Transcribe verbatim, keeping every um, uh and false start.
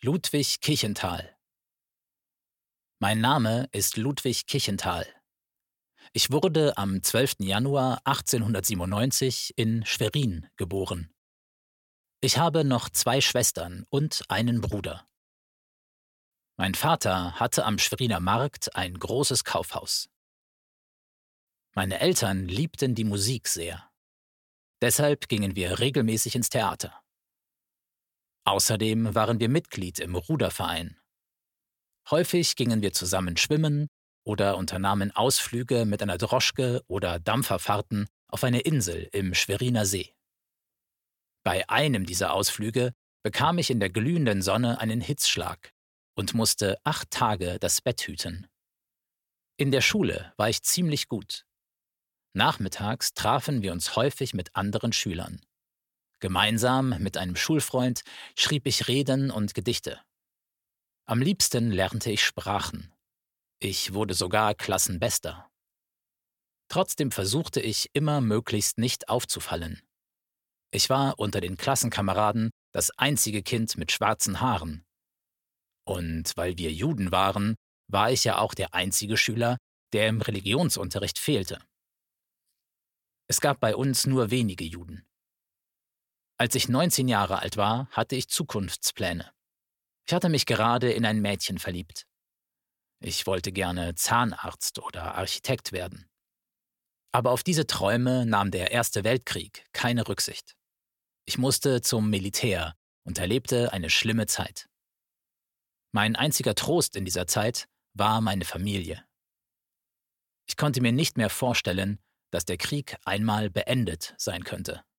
Ludwig Kichenthal. Mein Name ist Ludwig Kichenthal. Ich wurde am zwölften Januar achtzehnhundertsiebenundneunzig in Schwerin geboren. Ich habe noch zwei Schwestern und einen Bruder. Mein Vater hatte am Schweriner Markt ein großes Kaufhaus. Meine Eltern liebten die Musik sehr. Deshalb gingen wir regelmäßig ins Theater. Außerdem waren wir Mitglied im Ruderverein. Häufig gingen wir zusammen schwimmen oder unternahmen Ausflüge mit einer Droschke oder Dampferfahrten auf eine Insel im Schweriner See. Bei einem dieser Ausflüge bekam ich in der glühenden Sonne einen Hitzschlag und musste acht Tage das Bett hüten. In der Schule war ich ziemlich gut. Nachmittags trafen wir uns häufig mit anderen Schülern. Gemeinsam mit einem Schulfreund schrieb ich Reden und Gedichte. Am liebsten lernte ich Sprachen. Ich wurde sogar Klassenbester. Trotzdem versuchte ich immer möglichst nicht aufzufallen. Ich war unter den Klassenkameraden das einzige Kind mit schwarzen Haaren. Und weil wir Juden waren, war ich ja auch der einzige Schüler, der im Religionsunterricht fehlte. Es gab bei uns nur wenige Juden. Als ich neunzehn Jahre alt war, hatte ich Zukunftspläne. Ich hatte mich gerade in ein Mädchen verliebt. Ich wollte gerne Zahnarzt oder Architekt werden. Aber auf diese Träume nahm der Erste Weltkrieg keine Rücksicht. Ich musste zum Militär und erlebte eine schlimme Zeit. Mein einziger Trost in dieser Zeit war meine Familie. Ich konnte mir nicht mehr vorstellen, dass der Krieg einmal beendet sein könnte.